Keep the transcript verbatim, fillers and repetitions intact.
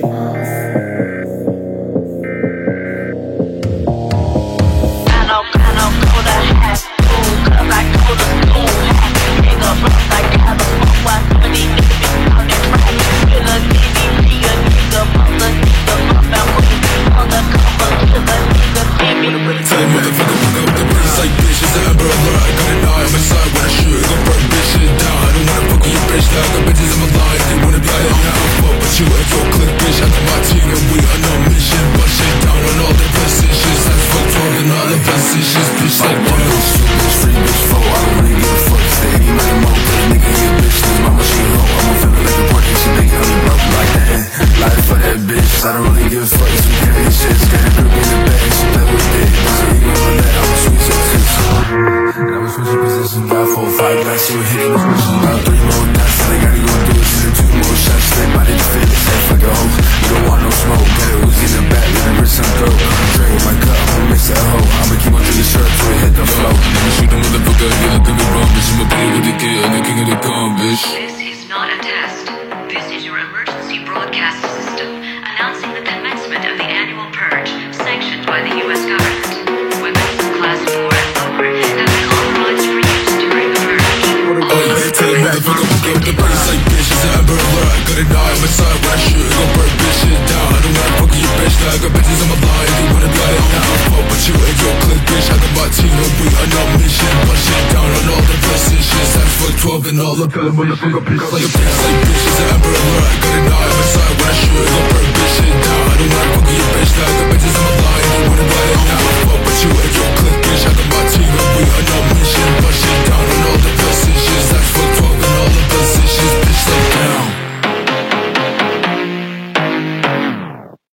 I don't really give a fuck, so carry shit, scared of group in the bag, she play with it, wasn't even on that, I was switch up to and I was switching positions, got four, five glass, she was hitting me, about three more dots, all I gotta go do is hit two more shots, stay body to fit, say fuck a hoe, you don't want no smoke, got a Uzi in the back, let it rip some throat, drink with my cup, I'ma mix that hoe, I'ma keep on drinking syrup till it hit the flow, I'ma shoot the motherfucker, you look at me wrong, bitch, I'ma play with the kid, I'm the king of the con, bitch. This is not a test, this is your emergency broadcast system, announcing the commencement of the annual purge, sanctioned by the U S government. Weapons of class four and lower have been authorized for use during the purge. Oh yeah, tell a motherfucker fuck up the place like bitch, it's an Amber Alert. I got an eye on my side when I shoot, gon' burn bitch shit down. I don't wanna fuck with your bitch, now I got bitches on my line. They wanna be like, now I'm fuck with you and your clique, bitch. I got my team and we on our mission, bust shit down on all the positions. That's for twelve and all up, motherfucker pick up like a bitch.